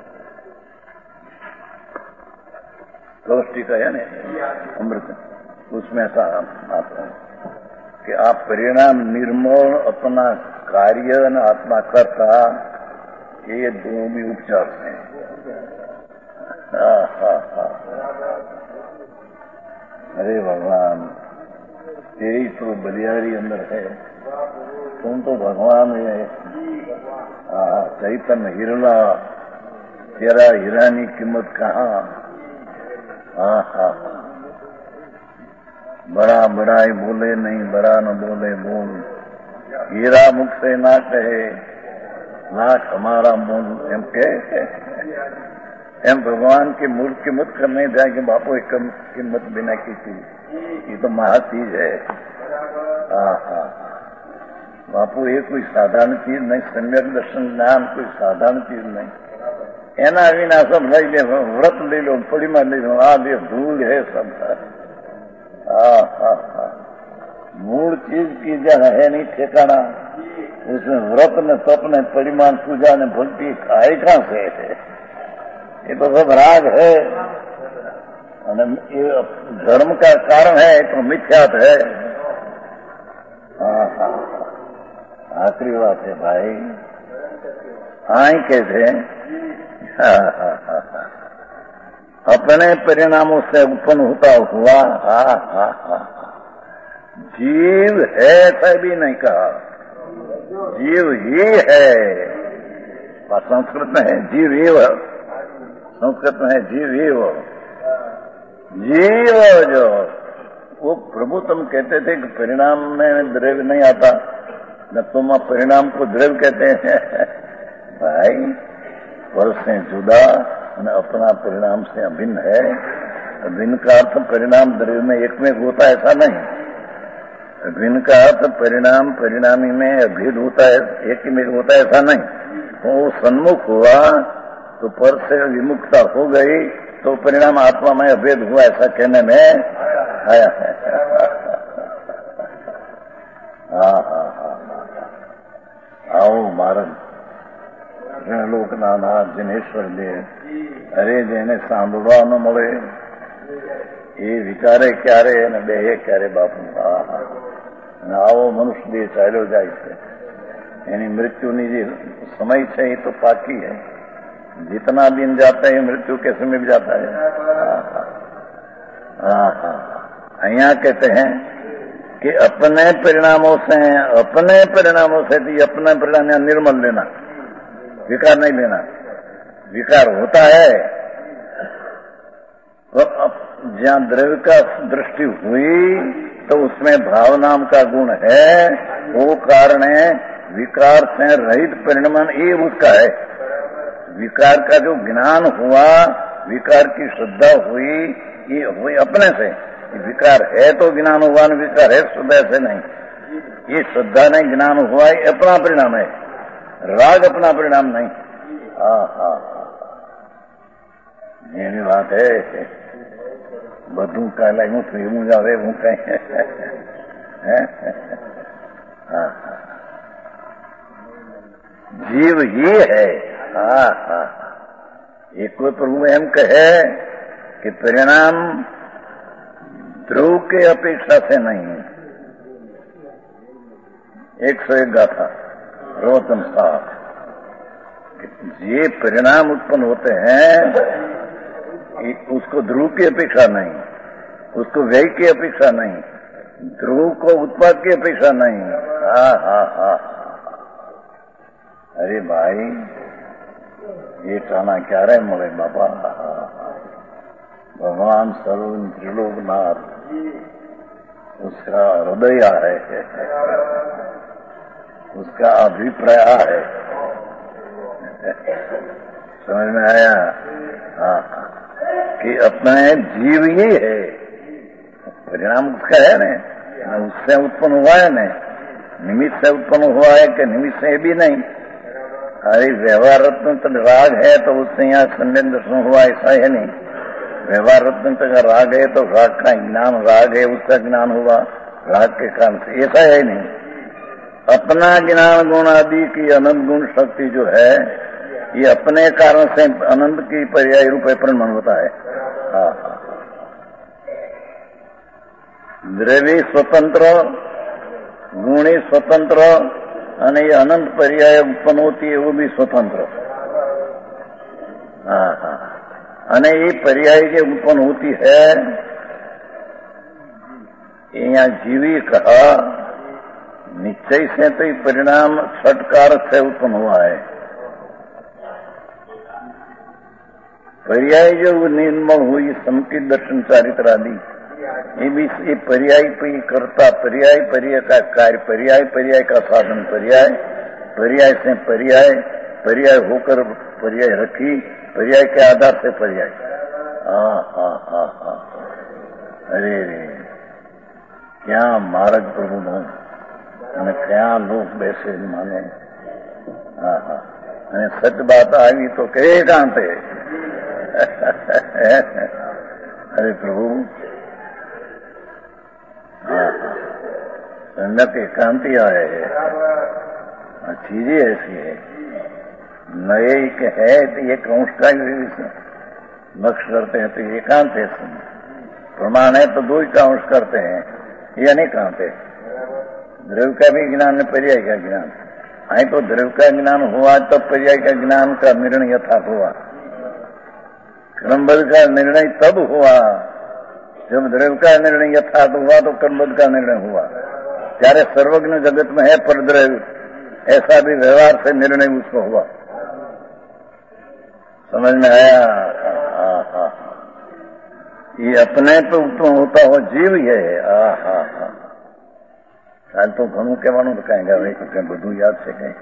तुलष्टिका है ना अमृत, उसमें ऐसा आता है कि आप परिणाम निर्मोल अपना कार्य न आत्मा करता, ये दो भी उपचार हैं। अरे भगवान तेरी तो बलियारी अंदर है, तुम तो भगवान है। चैतन्य हिरला, तेरा हीरानी कीमत कहाँ। बड़ा बड़ाई बोले नहीं, बड़ा न बोले बोल, हीरा मुख से ना कहे लाख हमारा मूल। एम एम भगवान की मूल कीमत करने जाएंगे बापू, एक कम कीमत बिना की चीज, ये तो महाचीज है। बापू ये कोई साधारण चीज नहीं, सम्यक दर्शन ज्ञान कोई साधारण चीज नहीं। एना विना सब लई ले, व्रत ले लो, थोड़ी में ले लो, आ ले धूल है सब। मूल चीज की जगह है नहीं ठिकाना, उसमें व्रत ने तप ने परिमाण पूजा ने भक्ति खाए कहां से है? ये तो सब राग है, ये धर्म का कारण है तो मिथ्यात है। आखिरी बात है भाई, आई कहते अपने परिणामों से उत्पन्न होता हुआ जीव है ऐसा भी नहीं कहा, जीव ही है। संस्कृत में है जीव एव, संस्कृत में है जीव एव, जीव जो वो प्रभु तुम कहते थे कि परिणाम में द्रव्य नहीं आता, न तुम परिणाम को द्रव्य कहते हैं। भाई फल से जुदा न अपना परिणाम से अभिन्न है। अभिन्न का अर्थ परिणाम द्रव्य में एक में होता है ऐसा नहीं, अभिन्न का अर्थ परिणाम परिणामी में अभेद होता है, एक ही में होता है ऐसा नहीं। वो सन्मुख हुआ तो पर से विमुखता हो गई तो परिणाम आत्मा में अभेद हुआ ऐसा कहने में आया है। आओ महाराज લોકના નાથ જનેશ્વર દેવ, અરે જેને સાંભળવા ન મળે એ વિચારે ક્યારે અને બેહે ક્યારે બાપુ। અને આવો મનુષ્ય દેહ ચાલ્યો જાય છે, એની મૃત્યુની જે સમય છે એ તો પાકી है, जितना दिन जाता है मृत्यु के समय भी जाता है। यहाँ कहते हैं कि अपने परिणामों से अपने परिणाम या निर्मल लेना, विकार नहीं लेना। विकार होता है तो जहां द्रव्य का दृष्टि हुई तो उसमें भाव नाम का गुण है, वो कारण है। विकार से रहित परिणाम ये उसका है। विकार का जो ज्ञान हुआ, विकार की श्रद्धा हुई, ये हुई अपने से। विकार है तो ज्ञान हुआ, न विकार है श्रद्धा से नहीं। ये श्रद्धा नहीं, ज्ञान हुआ, ये अपना परिणाम है। राग अपना परिणाम नहीं। ये बात है। બધું કાલે હું ફીરવું જ આવે હું કઈ जीव ही है। ये कोई प्रभु एम कहे कि परिणाम ध्रुव के अपेक्षा से नहीं। 101 गाथा रोतन साहब, ये परिणाम उत्पन्न होते हैं उसको ध्रुव की अपेक्षा नहीं, उसको व्यय की अपेक्षा नहीं, ध्रुव को उत्पाद की अपेक्षा नहीं। अरे भाई ये कहना क्या रहे मोरे बाबा। भगवान सर्व त्रिलोकनाथ उसका हृदय है, उसका अभिप्राय है। समझ में आया? कि अपने जीव ही है, परिणाम उसका है न, उससे उत्पन्न हुआ है न, निमित्त से उत्पन्न हुआ है कि निमित्त से भी नहीं। अरे व्यवहार रत्न तक राग है तो उससे यहाँ संदेह दर्शन हुआ, ऐसा है नहीं। व्यवहार रत्न तक राग है तो राग का ज्ञान, राग है उसका ज्ञान हुआ राग के कारण से, ऐसा है नहीं। अपना ज्ञान गुण आदि की अनंत गुण शक्ति जो है, ये अपने कारण से अनंत की पर्याय रूप परिणाम होता है। द्रव्य स्वतंत्र, गुणी स्वतंत्र, અને ये अनंत पर्याय उत्पन्न होती है वो भी स्वतंत्र। અને ये पर्याय जो उत्पन्न होती है, यहाँ जीवी कहा निश्चय से तो ये परिणाम षटकार से उत्पन्न हुआ है। पर्याय जो निर्मल हुई समकित दर्शन चारित्र आदि, ये भी ये पर्याय करता, पर्याय पर्याय का कार्य, पर्याय पर्याय का साधन, पर्याय पर्याय से पर्याय होकर पर्याय रखी, पर्याय के आधार से पर्याय। अरे क्या मार्ग प्रभु ने क्या लोग वैसे माने। सच बात आई तो कहे कहां थे। अरे प्रभु संगत एकांति आए है, चीजें ऐसी है। नए के है तो ये कंस का नक्श करते हैं तो एकांत है। प्रमाण है तो दो ही कांश करते हैं, ये अनेक कांते। द्रव्य का भी ज्ञान है, पर्याय का ज्ञान। आई तो द्रव्य का ज्ञान हुआ तब पर्याय का ज्ञान का निर्णय यथार्थ हुआ। क्रमबद्ध का निर्णय तब हुआ जब द्रव्य का निर्णय यथार्थ हुआ तो क्रमबद्ध का निर्णय हुआ। ત્યારે सर्वज्ञ जगत में है पर द्रव्य, ऐसा भी व्यवहार से निर्णय उसको हुआ। समझ में आया? ये अपने पे उत्पन्न होता हो जीव ही है। काल तो घणું કહેવાનું તો કાંઈ ભાઈ તો બધું યાદ છે કઈ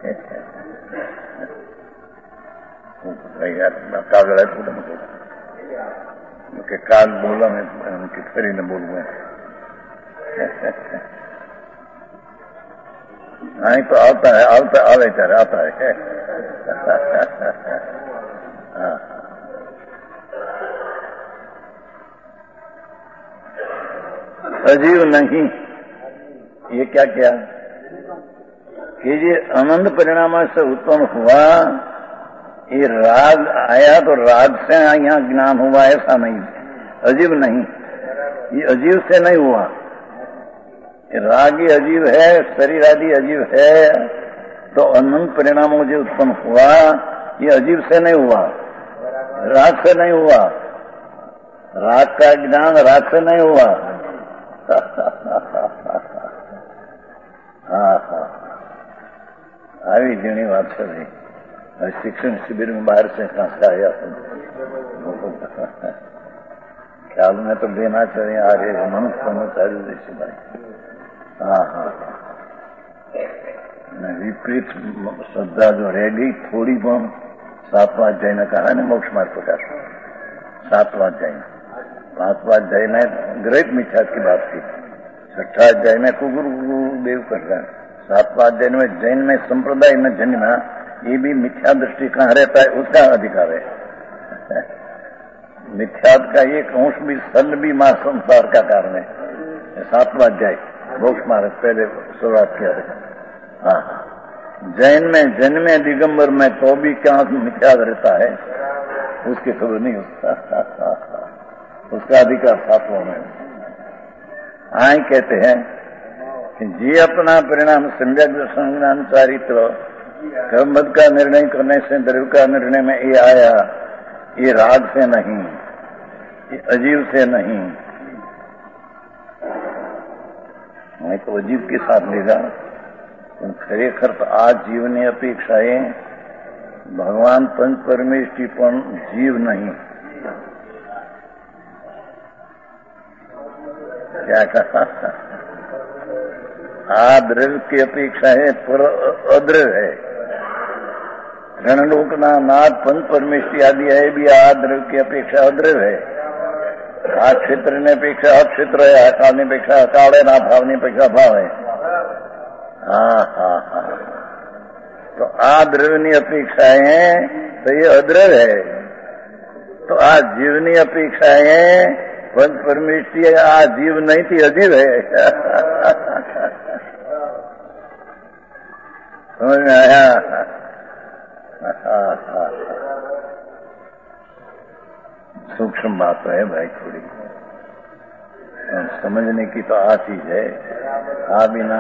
કાગળ આપ્યું તમે કે કાલ બોલા મેં કે ફરીને બોલવું। नहीं तो आता है, आवे ત્યારે आता है। अजीव नहीं, ये क्या किया कि ये अनंत परिणाम से उत्पन्न हुआ। ये राग आया तो राग से यहाँ ज्ञान हुआ, ऐसा नहीं। अजीव नहीं, ये अजीव से नहीं हुआ। राग ही अजीव है, शरीर आदि अजीव है, तो अनंत परिणामों जो उत्पन्न हुआ ये अजीव से नहीं हुआ, राग से नहीं हुआ। राग का ज्ञान राग से नहीं हुआ। હા હા આવી ઝીણી વાત છે ભાઈ. शिक्षण शिविर में बाहर से कहां से आया तुम? ख्याल में तो देना चाहिए आगे मनुष्य कर्मचारी जैसे भाई. हाँ हाँ विपरीत श्रद्धा जो रहेगी थोड़ी बहुत 7वां अध्याय ने कहा ने मोक्ष मार्ग प्रकाश 7वां अध्याय 5वां अध्याय ने ग्रेट मिथ्या की बात की 6ठा अध्याय में कुगुरु देव कर रहा है 7वां अध्याय में जैन में संप्रदाय में जन्मा ये भी मिथ्या दृष्टि कहाँ रहता है उसका अधिकार है. मिथ्यात का एक अंश भी सल भी मां संसार का कारण है. 7वां अध्याय मोक्ष मार्ग पहले शुरुआत किया. हाँ जैन में जन्मे दिगंबर में तो भी क्या मिथ्या रहता है उसकी खबर नहीं उसका उसका अधिकार 7वां में. आए कहते हैं कि जी अपना परिणाम सम्यक संज्ञान चारित्र कर्मबद्ध का निर्णय करने से द्रव्य का निर्णय में ये आया. ये राग से नहीं ये अजीव से नहीं. मैं तो अजीव के साथ लेगा खरेखर तो आज जीवनी अपेक्षाएं भगवान पंच परमेष्टि पण जीव नहीं. क्या कहा आ द्रव्य की अपेक्षा है पर अद्रव्य है. रणलोकना नाथ पंच परमेष्टि आदि है भी आ द्रव्य की अपेक्षा अद्रव्य है. आ क्षेत्र ने अपेक्षा अक्षेत्र है. अकाल ने अपेक्षा अकाल है. ना भाव ने अपेक्षा भाव है. हाँ हाँ हाँ तो आ द्रव्य अपेक्षाएं है तो ये अद्रव्य है. तो आ जीवनी अपेक्षाएं पंच परमेष्टि आ जीव नहीं थी अजीव है. समझ में आया? सूक्ष्म बात है भाई थोड़ी समझने की तो आ चीज है. आ बिना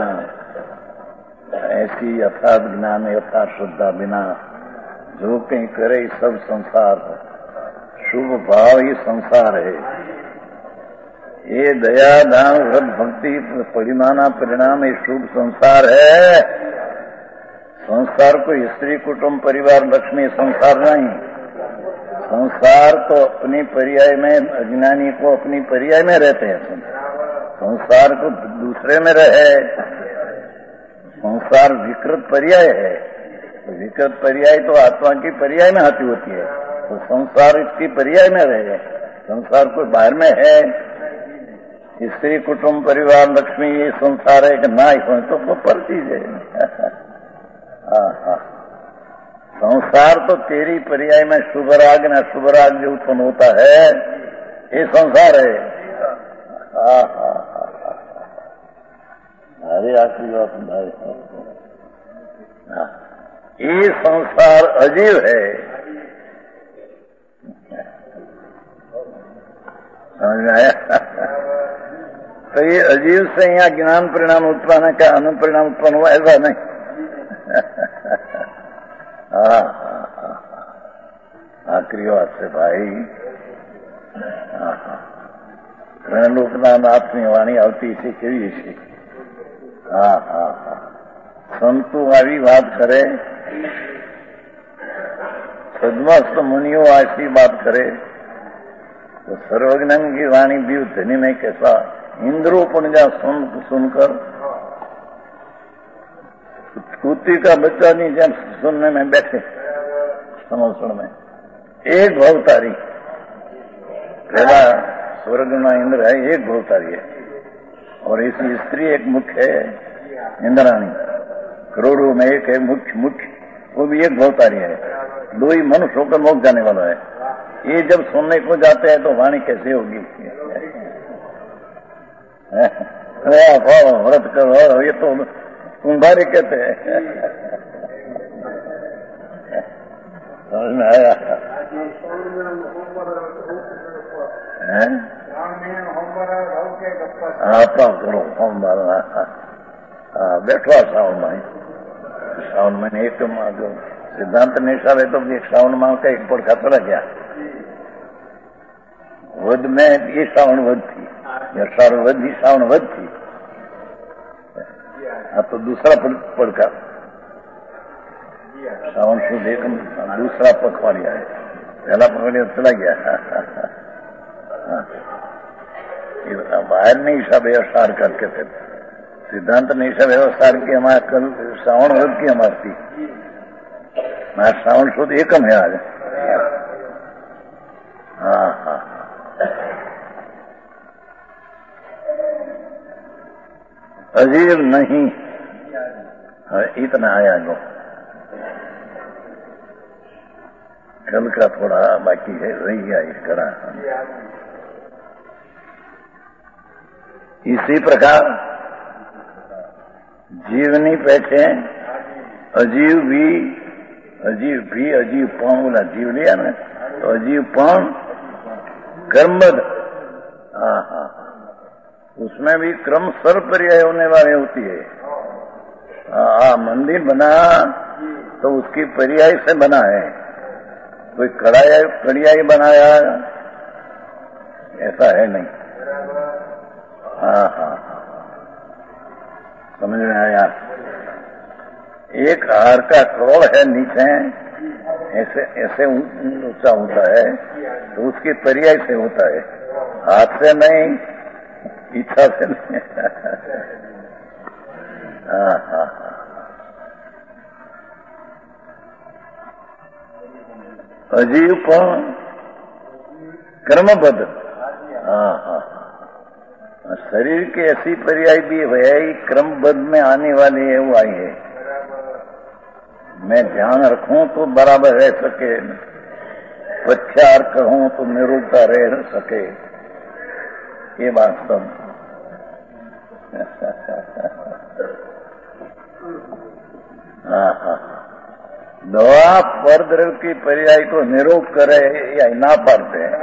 ऐसी यथार्थ ज्ञान यथार्थ श्रद्धा बिना जो कहीं करे सब संसार शुभ भाव ही संसार है. ये दया दान व्रत भक्ति परिमाना परिणाम ये शुभ संसार है. संसार को स्त्री कुटुंब परिवार लक्ष्मी संसार नहीं. संसार तो अपनी पर्याय में अज्ञानी को अपनी पर्याय में रहते हैं. संसार को दूसरे में रहे. संसार विकृत पर्याय है. विकृत पर्याय तो आत्मा की पर्याय में आती होती है. तो संसार इसकी पर्याय में रहे. संसार को बाहर में है. स्त्री कुटुंब परिवार लक्ष्मी ये संसार है कि ना तो वो पर चीज है. संसार तो तेरी पर्याय में शुभ राग न शुभ राग जो उत्पन्न होता है ये संसार है. अरे आखिरी बात भाई ये संसार अजीव है. समझ में आया? तो ये अजीव से यहाँ ज्ञान परिणाम उत्पन्न है क्या अनु परिणाम उत्पन्न हुआ ऐसा नहीं. आखिरी बात से भाई रणलोकना नाथनी वाणी આવતી છે કેવી છે? સંતો આવી વાત કરે સદમસ્ત मुनियों ऐसी बात करे तो सर्वज्ञान की वाणी भी धनी में कैसा इंद्रो पण जा सुनकर कुत्ती का बच्चा नहीं जब सुनने में बैठे समोसण में एक भवतारी पहला स्वर्ग में इंद्र है एक भवतारी है और इसी स्त्री एक मुख्य है इंद्राणी. करोड़ों में एक है मुख्य वो भी एक भवतारी है. दो ही मनुष्य होकर मोक्ष जाने वाला है. ये जब सुनने को जाते हैं तो वाणी कैसे होगी? व्रत करो ये तो कुंभारी कहते हैं. समझ में आया? आपा करो सोमवार बैठो श्रावण में. श्रावण में एक सिद्धांत निशा है तो एक श्रावण माह का एक पड़खा चला गया. वध में ये श्रावण वध थी या श्रावण वध ही श्रावण वध थी. अब तो दूसरा पड़का श्रावण शुद्ध एकम दूसरा पखवाड़िया है, पहला पखवाड़िया चला गया। बाहर नहीं ईशा व्यवसार करके थे, सिद्धांत ने ईशा व्यवसार की हमारे कल श्रावण व्रत की हमारी थी, हमारा श्रावण शुद्ध एकम है आज। हाँ हाँ अजीब नहीं इतना आया गो, कल का थोड़ा बाकी है, रही गया इसका। इसी प्रकार जीवनी पैसे अजीवपन बोला, जीव लिया ना तो अजीवपन कर्मबद्ध। हाँ हाँ उसमें भी क्रम सर पर्याय होने वाली होती है। मंदिर बना तो उसकी पर्याय से बना है, कोई कड़ियाई बनाया ऐसा है नहीं। हाँ हाँ समझ में आया। एक हार का करोड़ है नीचे, ऐसे ऐसे ऊंचा होता है तो उसकी पर्याय से होता है, हाथ से नहीं, इच्छा से नहीं। हाँ हाँ अजीवपन कर्मबद्ध। हाँ हाँ शरीर की ऐसी पर्याय भी है क्रमबद्ध में आने वाली है, वो आई है। मैं ध्यान रखूं तो बराबर रह सके, प्रत्यार कहूं तो निरुपता रह सके, ये बात सब। हाँ हाँ दवा परद्रव्य की पर्याय को निरोध करे या ना पाते हैं,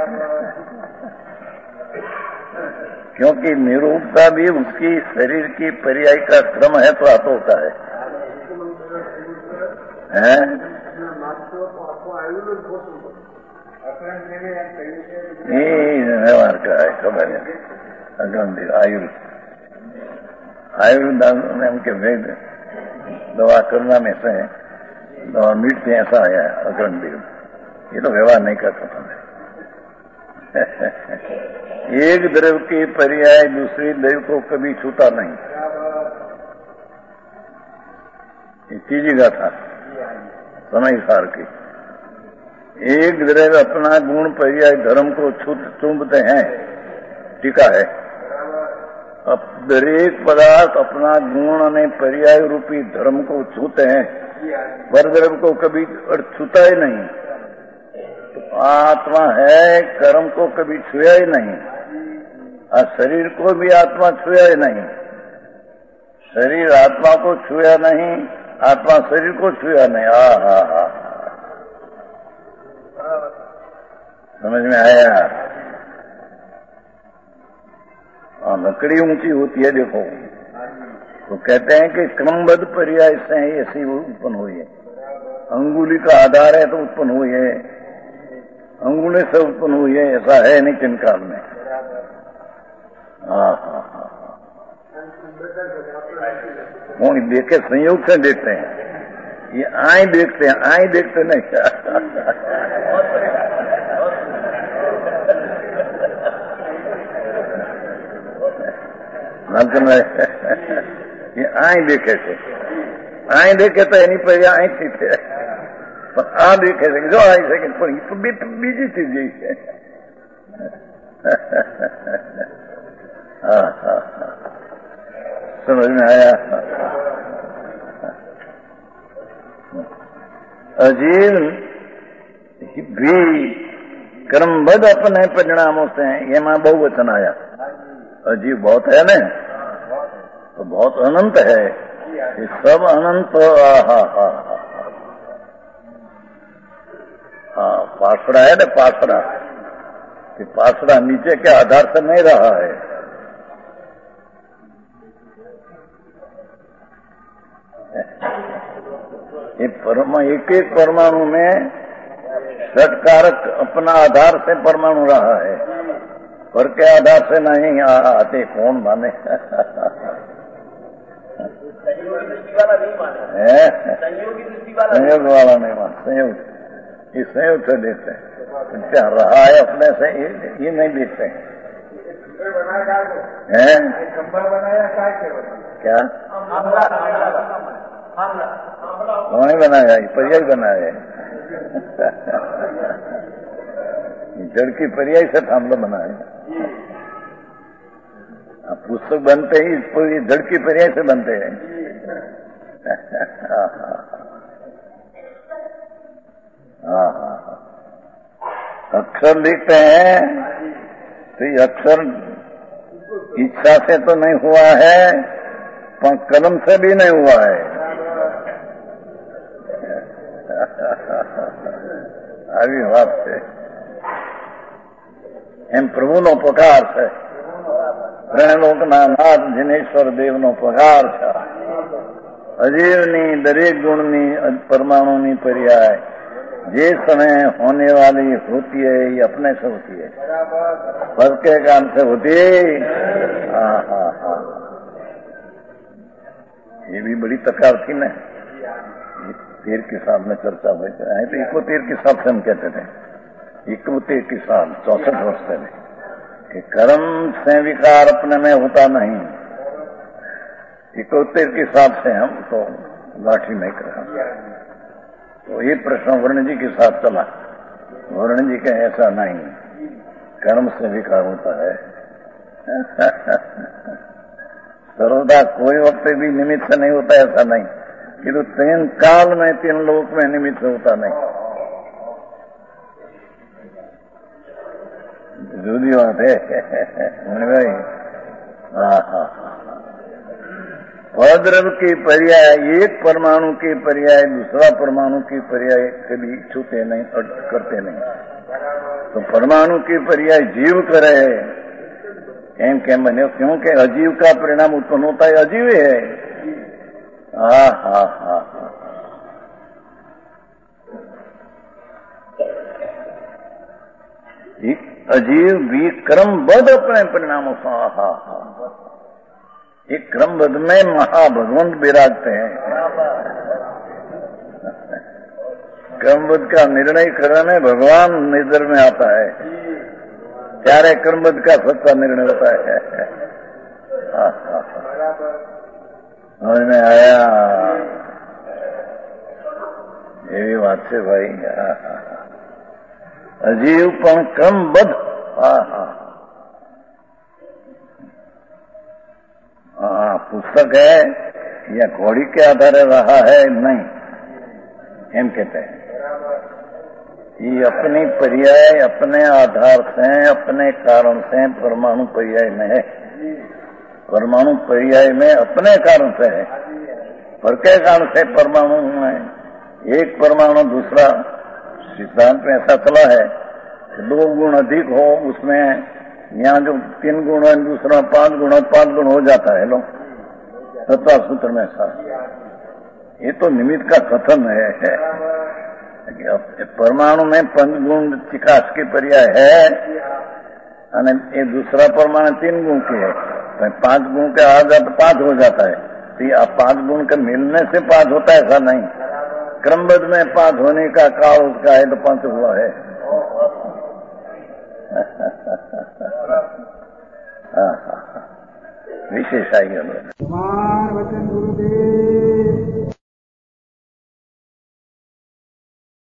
क्योंकि निरूपता भी उसकी शरीर की पर्याय का क्रम है तो आतो होता है। व्यवहार का है, खबर है। आयुर्दान के वेद दवा करना में से दवा मिटते ऐसा आया है अग्रणदेव, ये तो व्यवहार नहीं कर सकता। एक द्रव्य की पर्याय दूसरी द्रव्य को कभी छूता नहीं, तीजी गाथा समय सार की। एक द्रव्य अपना गुण पर्याय धर्म को चुंबते हैं, टीका है। अब दरेक पदार्थ अपना गुण ने पर्याय रूपी धर्म को छूते हैं, पर द्रव्य को कभी छूता ही नहीं। आत्मा है, कर्म को कभी छुआ ही नहीं, और शरीर को भी आत्मा छुआ ही नहीं। शरीर आत्मा को छुआ नहीं, आत्मा शरीर को छुआ नहीं। हा समझ में आया। लकड़ी ऊंची होती है, देखो तो कहते हैं कि क्रमबद्ध पर्याय से ऐसी उत्पन्न हुई है। अंगुली का आधार है तो उत्पन्न हुई है, अंगुली से उत्पन्न हुई है, ऐसा है नहीं किन काल में। हाँ हाँ हाँ वो देखे संयोग से देखते हैं, ये आए देखते हैं, आए देखते नहीं। ये आए देखे थे, आए देखे तो एनी पर आए थी थे, पर आ देखे थे जो आई सके पर बीजी चीज यही है। हाँ हाँ समझ में आया। अजीव भी क्रमबद्ध अपने परिणामों से हैं, ये मां बहुवचन आया। अजीव बहुत है ना, तो बहुत अनंत है, ये सब अनंत। हाँ पासड़ा है ना, पासड़ा, कि पासड़ा नीचे के आधार से नहीं रहा है। ये एक एक परमाणु में षटकारक अपना आधार से परमाणु रहा है, पर के आधार से नहीं आते कौन माने। संयोग वाला नहीं मान, संयोग ये संयोग से देखते हैं, क्या रहा है अपने से ये नहीं देखते हैं। क्या कौन बनाया, पर्याय बनाया है। जड़ की पर्याय से थामला बनाया। पुस्तक बनते ही जड़ की पर्याय से बनते हैं। अक्षर लिखते हैं तो ये अक्षर इच्छा से तो नहीं हुआ है, पर कलम से भी नहीं हुआ है। આવી વાત છે એમ પ્રભુનો પગાર છે, ત્રણલોકના નાથ જિનેશ્વર દેવનો પગાર છે। અજીવની દરેક ગુણની પરમાણુની पर्याय જે समय होने वाली होती है ये अपने से होती है, पद के काम से होती है। ये भी बड़ी तकरार थी ना, तीर के साथ में चर्चा हुई तो 71 के साथ से हम कहते थे, 71 के साथ 64 वर्ष पहले, कि कर्म से विकार अपने में होता नहीं। 71 के साथ से हम तो लाठी नहीं कर रहे। तो ये प्रश्न वर्ण जी के साथ चला, वर्ण जी का ऐसा नहीं, कर्म से विकार होता है। सर्वदा कोई वक्त भी निमित्त से नहीं होता, ऐसा नहीं कि तो 3 काल में 3 लोक में निमित्त होता नहीं। जुदी बात है भाई। पद्रव की पर्याय एक परमाणु की पर्याय दूसरा परमाणु की पर्याय कभी छूते नहीं, करते नहीं। तो परमाणु की पर्याय जीव करे एम केम बने, क्योंकि अजीव का परिणाम उत्पन्न होता है, अजीव है। अजीव भी क्रमबद्ध अपने परिणामों से एक क्रमबद्ध में महाभगवंत विराजते हैं। क्रमबद्ध का निर्णय करने भगवान नजर में आता है, ત્યારે क्रमबद्ध का सच्चा निर्णय होता है। समझ में आया? ये भी बात है भाई। अजीव पण क्रमबद्ध। पुस्तक है या घोड़ी के आधारे रहा है, नहीं एम कहते हैं। ये अपनी पर्याय अपने आधार से अपने कारण से परमाणु पर्याय में है, परमाणु पर्याय में अपने कारण से है। पर के कारण से परमाणु में एक परमाणु दूसरा, सिद्धांत में ऐसा चला है कि 2 गुण अधिक हो उसमें, यहाँ जो 3 गुण है दूसरा 5 गुण है, 5 गुण हो जाता है। लो तत्व सूत्र में ऐसा, ये तो निमित्त का कथन है। परमाणु में 5 गुण चिकास की पर्याय है, और ये दूसरा परमाणु 3 गुण की है, 5 गुण के आ जाए तो 5 हो जाता है। तो ये 5 गुण के मिलने से 5 होता है, ऐसा नहीं। क्रमबद्ध में 5 होने का काल उसका है तो 5 हुआ है। विशेष आई वचन गुरुदेव।